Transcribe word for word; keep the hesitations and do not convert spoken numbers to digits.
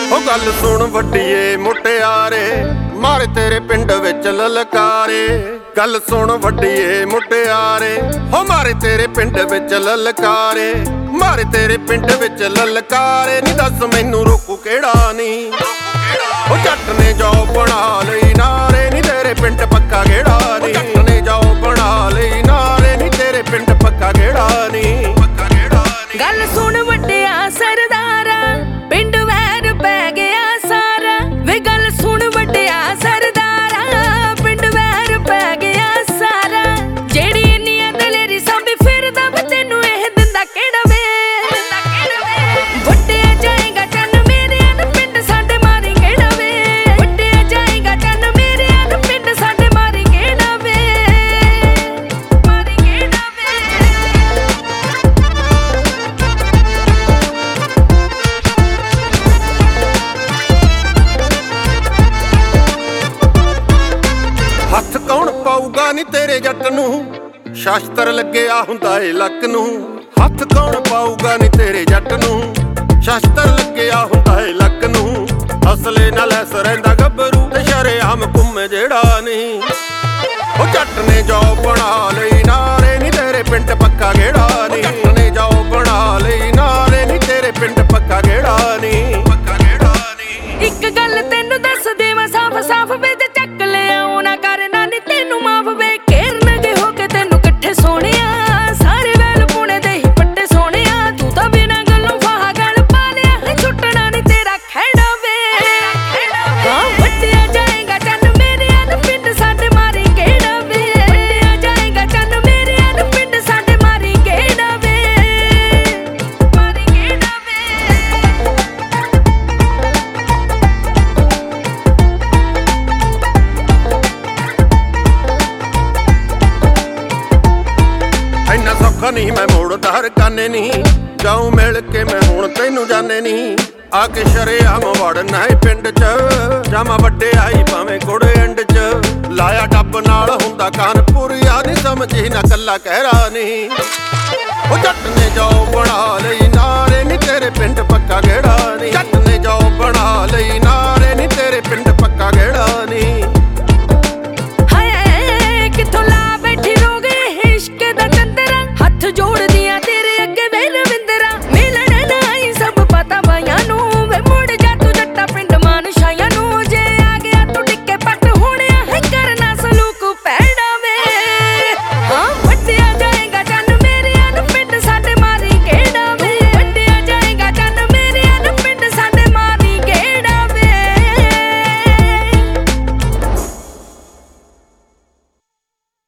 ਉਹ ਗੱਲ ਸੁਣ ਵੱਡੀਏ ਮੁਟਿਆਰੇ, ਮਾਰੇ ਤੇਰੇ ਪਿੰਡ ਵਿੱਚ ਲਲਕਾਰੇ। ਗੱਲ ਸੁਣ ਵੱਡੀਏ ਮੁਟਿਆਰੇ, ਹੋ ਮਾਰੇ ਤੇਰੇ ਪਿੰਡ ਵਿੱਚ ਲਲਕਾਰੇ। ਮਾਰੇ ਤੇਰੇ ਪਿੰਡ ਵਿੱਚ ਲਲਕਾਰੇ, ਨੀ ਦੱਸ ਮੈਨੂੰ ਰੋਕੂ ਕਿਹੜਾ ਨੀ। ਉਹ ਜੱਟ ਨੇ ਜੋ ਬਣਾ ਲਈ ਨਾਰੇ, ਨੀ ਤੇਰੇ ਪਿੰਡ ਪੱਕਾ ਗੇੜਾ ਨੀ। ਜੱਟ ਨੇ ਜੋ ਬਣਾ ਲਈ ਨਾਰੇ, ਨੀ ਤੇਰੇ ਪਿੰਡ ਪੱਕਾ ਗੇੜਾ ਨੀ। ਗੱਲ ਸੁਣ ਵੱਡਿਆ ਸਰਦਾਰਾ, ਪਿੰਡ ਵੈਰ ਪੈ ਗਿਆ ਸਾਰਾ। ਵੇ ਗੱਲ ਸੁਣ ਵੱਡਿਆ ਸਰਦਾਰਾ, ਪਿੰਡ ਵੈਰ ਪੈ ਗਿਆ ਸਾਰਾ। ਜਿਹੜੀ ਇੰਨੀਆਂ ਦਲੇਰੀ ਸਾਂਭੀ ਫਿਰਦਾ ਵੇ, ਤੈਨੂੰ ਇਹ ਦਿੰਦਾ ਕਿਹੜਾ ਵੇ। ਵੱਡਿਆ ਜਾਏਗਾ ਚੰਨ ਮੇਰਿਆਂ ਨੂੰ, ਪਿੰਡ ਸਾਡੇ ਮਾਰੀ ਕਿਹੜਾ ਵੇ। ਵੱਡਿਆ ਜਾਏਗਾ ਚੰਨ ਮੇਰਿਆਂ ਨੂੰ, ਪਿੰਡ ਸਾਡੇ ਮਾਰੀ ਕਿਹੜਾ ਵੇ। ਮਾਰੀ ਕਿਹੜਾ ਵੇ। ਹੱਥ ਕੌਣ ਪਾਊਗਾ ਨੀ ਤੇਰੇ ਜੱਟ ਨੂੰ, ਸ਼ਾਸਤਰ ਲੱਗਿਆ ਹੁੰਦਾ ਏ ਲੱਕ ਨੂੰ। ਹੱਥ ਕੌਣ ਪਾਊਗਾ ਨੀ ਤੇਰੇ ਜੱਟ ਨੂੰ, ਸ਼ਾਸਤਰ ਲੱਗਿਆ ਹੁੰਦਾ ਏ ਲੱਕ ਨੂੰ। ਅਸਲੇ ਨਾਲ ਐਸ ਰਹਿੰਦਾ ਗੱਭਰੂ, ਤੇ ਸ਼ਰੇਆਮ ਘੁੰਮੇ ਜਿਹੜਾ ਨਹੀਂ। ਉਹ ਜੱਟ ਨੇ ਜੋ ਬਣਾ ਲਈ ਨਾਰੇ, ਨੀ ਤੇਰੇ ਪਿੰਡ ਪੱਕਾ ਗੇੜਾ ਨੀ। ਜੱਟ ਨੇ ਜੋ ਬਣਾ ਲਈ ਨਾਰੇ, ਨੀ ਤੇਰੇ ਪਿੰਡ ਪੱਕਾ ਗੇੜਾ ਨੀ। ਪੱਕਾ ਗੇੜਾ ਨੀ। ਇੱਕ ਗੱਲ ਤੈਨੂੰ ਦੱਸ ਦੇਵਾਂ ਸਾਫ਼ ਸਾਫ਼ ਵੇ, ਤੇ ਚੱਕ ਲਿਆ ਨਾ ਕਰਨਾ ਨੀ ਤੈਨੂੰ ਮਾਫ ਵੇ। ਘੇਰਨਗੇ ਹੋ ਕੇ ਤੈਨੂੰ ਇਕੱਠੇ ਸੋਹਣਿਆ, ਸਾਰੇ ਵੈਲ ਪੁਣੇ ਦੇ ਹੀ ਪੱਟੇ ਸੋਹਣਿਆ। ਤੂੰ ਤਾਂ ਬਿਨਾਂ ਗੱਲੋਂ ਫਾਹਾ ਗਲ ਪਾ ਲਿਆ, ਛੁੱਟਣਾ ਨੀ ਤੇਰਾ ਖਹਿੜਾ ਵੇ। ਹਾਂ ਵੱਡਿਆ ਜਾਏਗਾ ਚੰਨ ਮੇਰਿਆਂ ਨੂੰ, ਪਿੰਡ ਸਾਡੇ ਮਾਰੀ ਕਿਹੜਾ ਵੇ। ਵੱਡਿਆ ਜਾਏਗਾ ਚੰਨ ਮੇਰਿਆਂ ਨੂੰ, ਪਿੰਡ ਸਾਡੇ ਮਾਰੀ ਕਿਹੜਾ ਵੇ। ਮਾਰੀ ਕਿਹੜਾ ਵੇ। ਇੰਨਾ ਸੌਖਾ ਨਹੀਂ ਮੈਂ ਮੋੜਦਾ ਹਰਕਾਨੇ ਨਹੀਂ, ਜਾਉ ਮਿਲ ਕੇ ਮੈਂ ਹੁਣ ਤੈਨੂੰ ਜਾਣੇ ਨਹੀਂ। ਆ ਕੇ ਸ਼ਰੇਆਮ ਵੜਨਾ ਏ ਪਿੰਡ ਚ, ਜਾਮਾ ਵੱਡੇ ਆਈ ਭਾਵੇਂ ਕੋੜੇ ਐਂਡ ਚ। ਲਾਇਆ ਡੱਬ ਨਾਲ ਹੁੰਦਾ ਕਾਨਪੁਰੀਆ, ਨੀ ਸਮਝੀ ਨਾ ਕੱਲਾ ਕਹਿਰਾ ਨਹੀਂ। ਉਹ ਜੱਟ ਨੇ ਜੋ ਬਣਾ ਲਈ ਨਾਰੇ, ਨੀ ਤੇਰੇ ਪਿੰਡ ਪੱਕਾ ਗੇੜਾ ਨੀ। ਜੱਟ ਨੇ ਜੋ ਬਣਾ ਲਈ ਨਾਰੇ, ਨੀ ਤੇਰੇ ਪਿੰਡ ਪੱਕਾ ਗੇੜਾ।